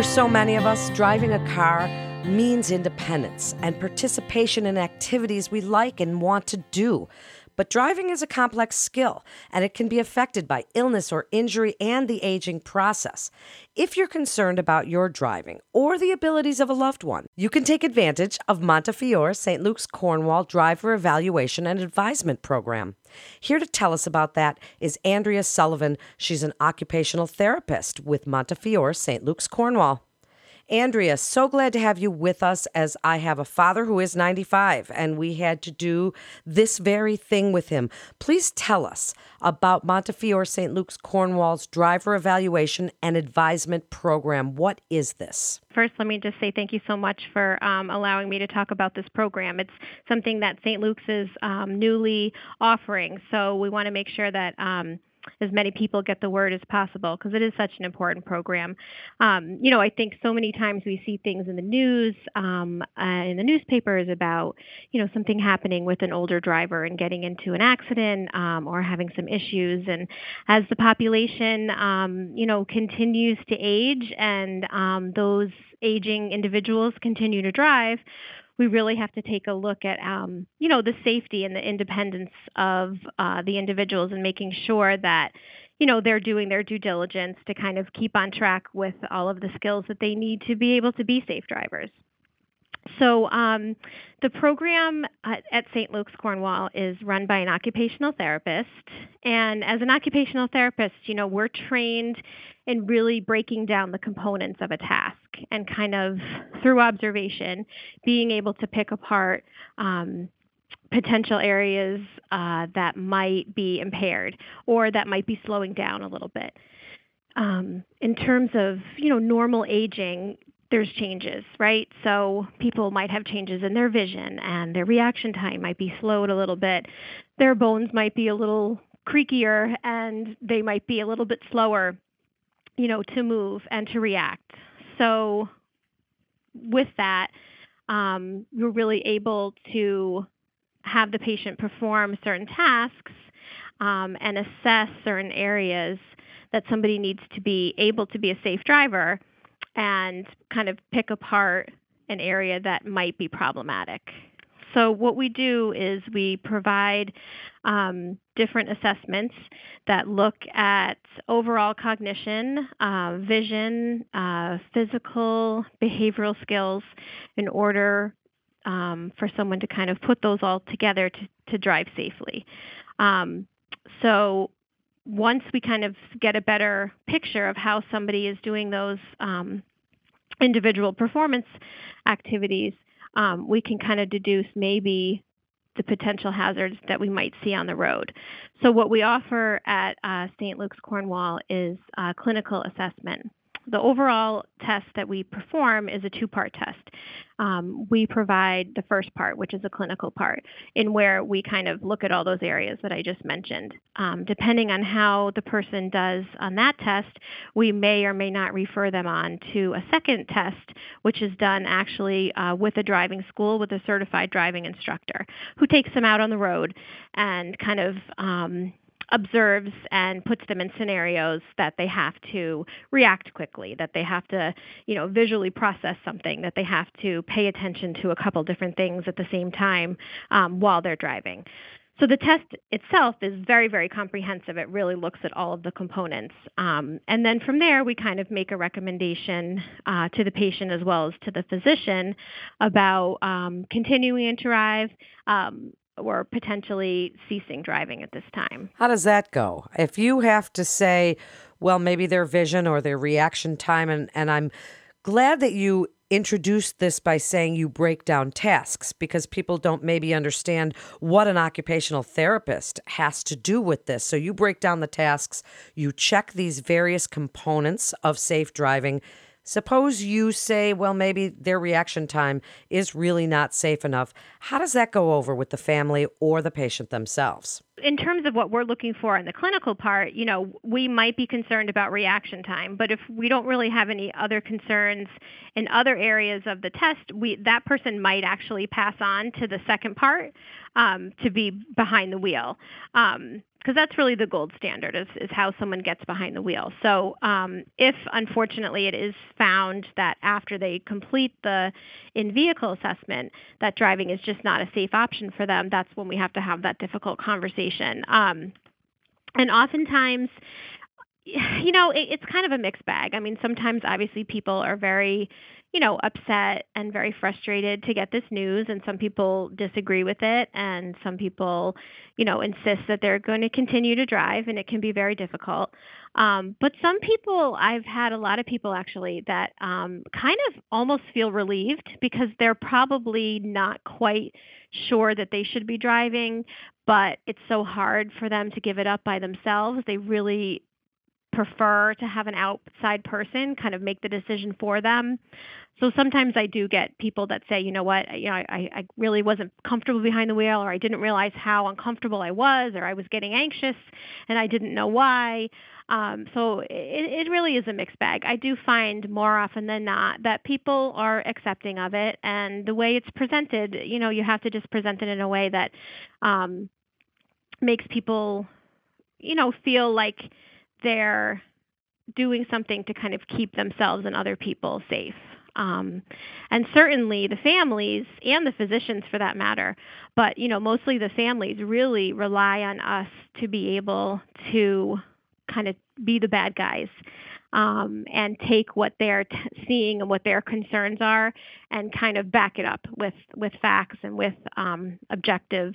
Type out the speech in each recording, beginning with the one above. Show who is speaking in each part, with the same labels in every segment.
Speaker 1: For so many of us, driving a car means independence and participation in activities we like and want to do. But driving is a complex skill, and it can be affected by illness or injury and the aging process. If you're concerned about your driving or the abilities of a loved one, you can take advantage of Montefiore St. Luke's Cornwall Driver Evaluation and Advisement Program. Here to tell us about that is Andrea Sullivan. She's an occupational therapist with Montefiore St. Luke's Cornwall. Andrea, so glad to have you with us, as I have a father who is 95, and we had to do this very thing with him. Please tell us about Montefiore St. Luke's Cornwall's Driver Evaluation and Advisement Program. What is this?
Speaker 2: First, let me just say thank you so much for allowing me to talk about this program. It's something that St. Luke's is newly offering, so we want to make sure that as many people get the word as possible, because it is such an important program. I think so many times we see things in the news, in the newspapers about, something happening with an older driver and getting into an accident or having some issues. And as the population, continues to age and those aging individuals continue to drive, we really have to take a look at, the safety and the independence of the individuals and making sure that, they're doing their due diligence to kind of keep on track with all of the skills that they need to be able to be safe drivers. So the program at St. Luke's Cornwall is run by an occupational therapist. And as an occupational therapist, we're trained in really breaking down the components of a task and kind of through observation, being able to pick apart potential areas that might be impaired or that might be slowing down a little bit. In terms of, normal aging, there's changes, right? So people might have changes in their vision and their reaction time might be slowed a little bit. Their bones might be a little creakier and they might be a little bit slower, to move and to react. So with that, you're really able to have the patient perform certain tasks and assess certain areas that somebody needs to be able to be a safe driver and kind of pick apart an area that might be problematic. So what we do is we provide different assessments that look at overall cognition, vision, physical, behavioral skills in order for someone to kind of put those all together to drive safely. So once we kind of get a better picture of how somebody is doing those individual performance activities, we can kind of deduce maybe the potential hazards that we might see on the road. So what we offer at St. Luke's Cornwall is clinical assessment. The overall test that we perform is a two-part test. We provide the first part, which is a clinical part, in where we kind of look at all those areas that I just mentioned. Depending on how the person does on that test, we may or may not refer them on to a second test, which is done actually with a driving school with a certified driving instructor who takes them out on the road and kind of observes and puts them in scenarios that they have to react quickly, that they have to, visually process something, that they have to pay attention to a couple different things at the same time while they're driving. So the test itself is very, very comprehensive. It really looks at all of the components. And then from there, we kind of make a recommendation to the patient as well as to the physician about continuing to drive, or potentially ceasing driving at this time.
Speaker 1: How does that go? If you have to say, well, maybe their vision or their reaction time, and I'm glad that you introduced this by saying you break down tasks, because people don't maybe understand what an occupational therapist has to do with this. So you break down the tasks, you check these various components of safe driving. Suppose you say, well, maybe their reaction time is really not safe enough. How does that go over with the family or the patient themselves?
Speaker 2: In terms of what we're looking for in the clinical part, we might be concerned about reaction time, but if we don't really have any other concerns in other areas of the test, that person might actually pass on to the second part to be behind the wheel. because that's really the gold standard is how someone gets behind the wheel. So if unfortunately it is found that after they complete the in-vehicle assessment that driving is just not a safe option for them, that's when we have to have that difficult conversation. And oftentimes, it's kind of a mixed bag. I mean, sometimes obviously people are very, upset and very frustrated to get this news, and some people disagree with it, and some people, insist that they're going to continue to drive, and it can be very difficult. But some people, I've had a lot of people actually that kind of almost feel relieved because they're probably not quite sure that they should be driving, but it's so hard for them to give it up by themselves. They really prefer to have an outside person kind of make the decision for them. So sometimes I do get people that say, you know what, I really wasn't comfortable behind the wheel, or I didn't realize how uncomfortable I was, or I was getting anxious and I didn't know why. So it really is a mixed bag. I do find more often than not that people are accepting of it, and the way it's presented, you have to just present it in a way that makes people, feel like they're doing something to kind of keep themselves and other people safe. And certainly the families and the physicians for that matter, but mostly the families really rely on us to be able to kind of be the bad guys, and take what they're seeing and what their concerns are and kind of back it up with facts and with objective,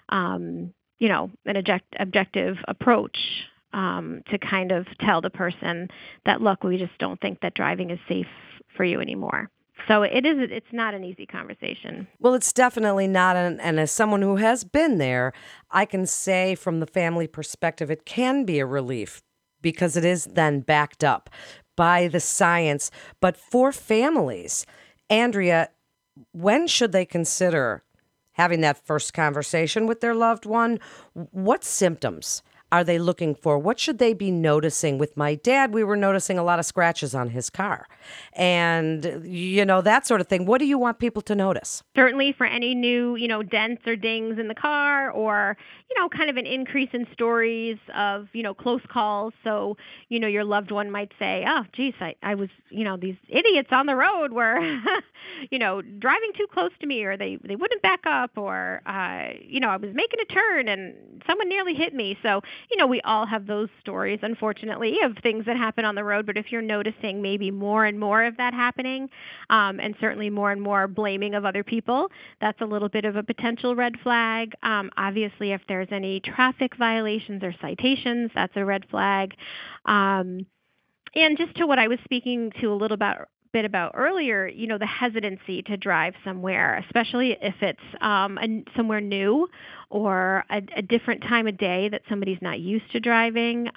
Speaker 2: objective approach, to kind of tell the person that, look, we just don't think that driving is safe for you anymore. So it's not an easy conversation.
Speaker 1: Well, it's definitely not. And as someone who has been there, I can say from the family perspective, it can be a relief because it is then backed up by the science. But for families, Andrea, when should they consider having that first conversation with their loved one? What symptoms are they looking for? What should they be noticing? With my dad, we were noticing a lot of scratches on his car and, that sort of thing. What do you want people to notice?
Speaker 2: Certainly for any new, dents or dings in the car, or, kind of an increase in stories of, close calls. So, your loved one might say, oh, geez, I was, these idiots on the road were, driving too close to me, or they wouldn't back up, or, I was making a turn and someone nearly hit me. So, we all have those stories, unfortunately, of things that happen on the road. But if you're noticing maybe more and more of that happening, and certainly more and more blaming of other people, that's a little bit of a potential red flag. Obviously, if there's any traffic violations or citations, that's a red flag. And just to what I was speaking to a little bit about earlier, the hesitancy to drive somewhere, especially if it's somewhere new or a different time of day that somebody's not used to driving.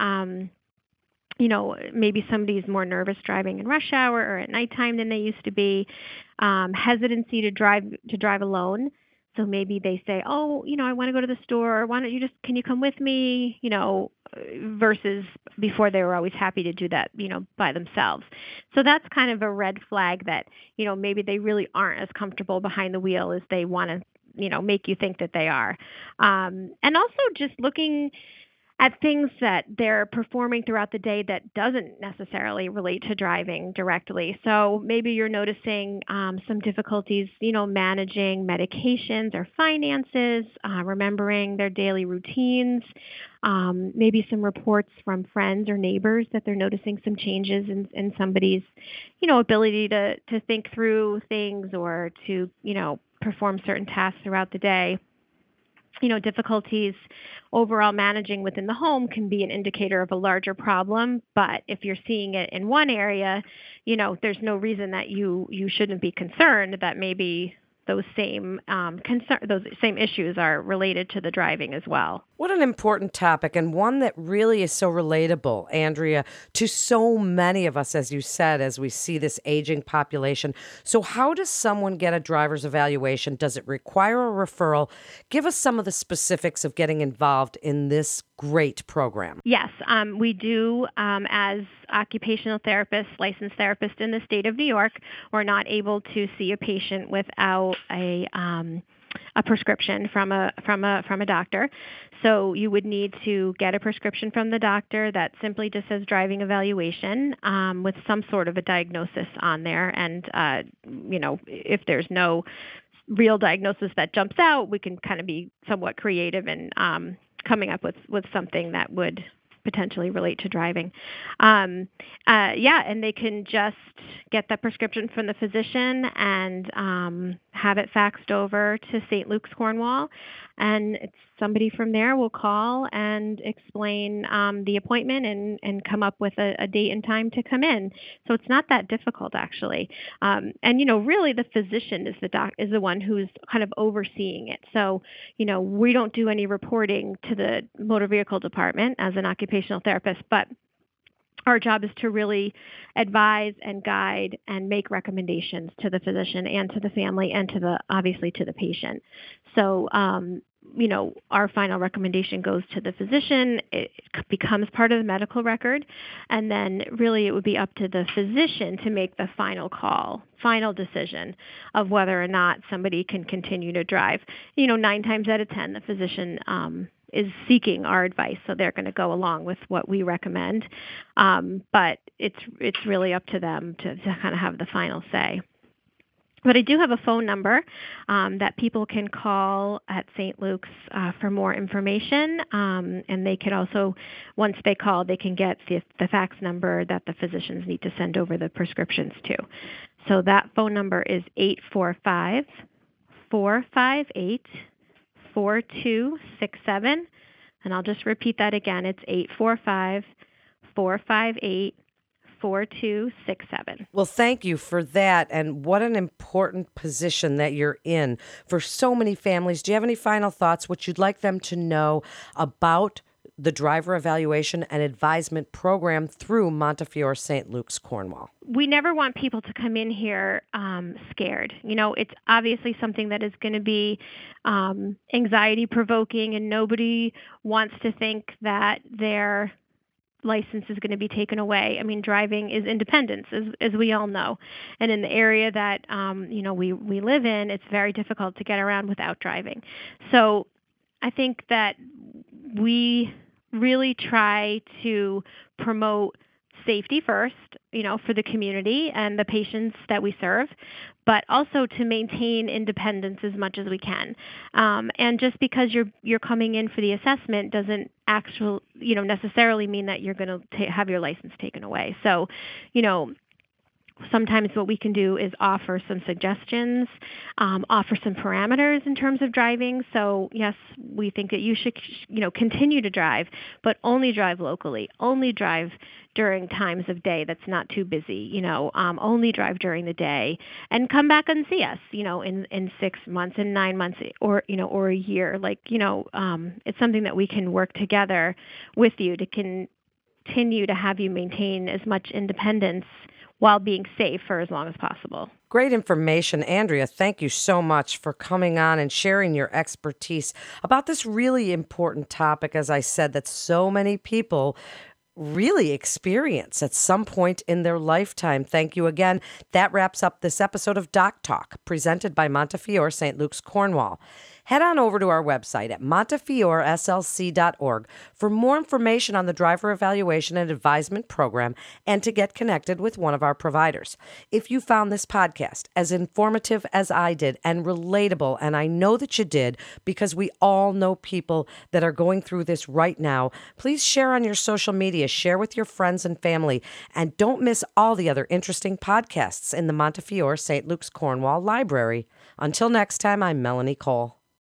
Speaker 2: Maybe somebody's more nervous driving in rush hour or at nighttime than they used to be. Hesitancy to drive alone. So maybe they say, oh, I want to go to the store. Why don't you can you come with me? Versus before they were always happy to do that, by themselves. So that's kind of a red flag that, maybe they really aren't as comfortable behind the wheel as they want to, make you think that they are. And also just looking at things that they're performing throughout the day that doesn't necessarily relate to driving directly. So maybe you're noticing some difficulties, managing medications or finances, remembering their daily routines, maybe some reports from friends or neighbors that they're noticing some changes in somebody's, ability to think through things or to, perform certain tasks throughout the day. Difficulties overall managing within the home can be an indicator of a larger problem. But if you're seeing it in one area, there's no reason that you shouldn't be concerned that maybe those same those same issues are related to the driving as well.
Speaker 1: What an important topic, and one that really is so relatable, Andrea, to so many of us, as you said, as we see this aging population. So how does someone get a driver's evaluation? Does it require a referral? Give us some of the specifics of getting involved in this great program.
Speaker 2: Yes, we do. As occupational therapists, licensed therapists in the state of New York, we're not able to see a patient without a a prescription from a doctor. So you would need to get a prescription from the doctor that simply just says driving evaluation with some sort of a diagnosis on there. And if there's no real diagnosis that jumps out, we can kind of be somewhat creative in coming up with something that would potentially relate to driving. And they can just get that prescription from the physician and have it faxed over to St. Luke's Cornwall. And somebody from there will call and explain the appointment and come up with a date and time to come in. So it's not that difficult, actually. Really the physician is the one who's kind of overseeing it. So, we don't do any reporting to the motor vehicle department as an occupational therapist, but our job is to really advise and guide and make recommendations to the physician and to the family and obviously to the patient. So, our final recommendation goes to the physician. It becomes part of the medical record. And then really it would be up to the physician to make the final decision of whether or not somebody can continue to drive. 9 times out of 10, the physician is seeking our advice, so they're going to go along with what we recommend. But it's really up to them to kind of have the final say. But I do have a phone number that people can call at St. Luke's for more information. And they can also, once they call, they can get the fax number that the physicians need to send over the prescriptions to. So that phone number is 845-458-4267. And I'll just repeat that again. It's 845-458-4267.
Speaker 1: Well, thank you for that. And what an important position that you're in for so many families. Do you have any final thoughts, what you'd like them to know about the driver evaluation and advisement program through Montefiore St. Luke's Cornwall?
Speaker 2: We never want people to come in here scared. It's obviously something that is going to be anxiety provoking, and nobody wants to think that their license is going to be taken away. I mean, driving is independence, as we all know. And in the area that, we live in, it's very difficult to get around without driving. So I think that we really try to promote safety first, for the community and the patients that we serve, but also to maintain independence as much as we can. And just because you're coming in for the assessment doesn't necessarily mean that you're going to have your license taken away. So, sometimes what we can do is offer some suggestions, offer some parameters in terms of driving. So yes, we think that you should, continue to drive, but only drive locally, only drive during times of day that's not too busy, only drive during the day, and come back and see us, in 6 months, in 9 months, or a year. It's something that we can work together with you to continue to have you maintain as much independence while being safe for as long as possible.
Speaker 1: Great information. Andrea, thank you so much for coming on and sharing your expertise about this really important topic, as I said, that so many people really experience at some point in their lifetime. Thank you again. That wraps up this episode of Doc Talk, presented by Montefiore St. Luke's Cornwall. Head on over to our website at montefioreslc.org for more information on the driver evaluation and advisement program and to get connected with one of our providers. If you found this podcast as informative as I did and relatable, and I know that you did because we all know people that are going through this right now, please share on your social media, share with your friends and family, and don't miss all the other interesting podcasts in the Montefiore St. Luke's Cornwall Library. Until next time, I'm Melanie Cole.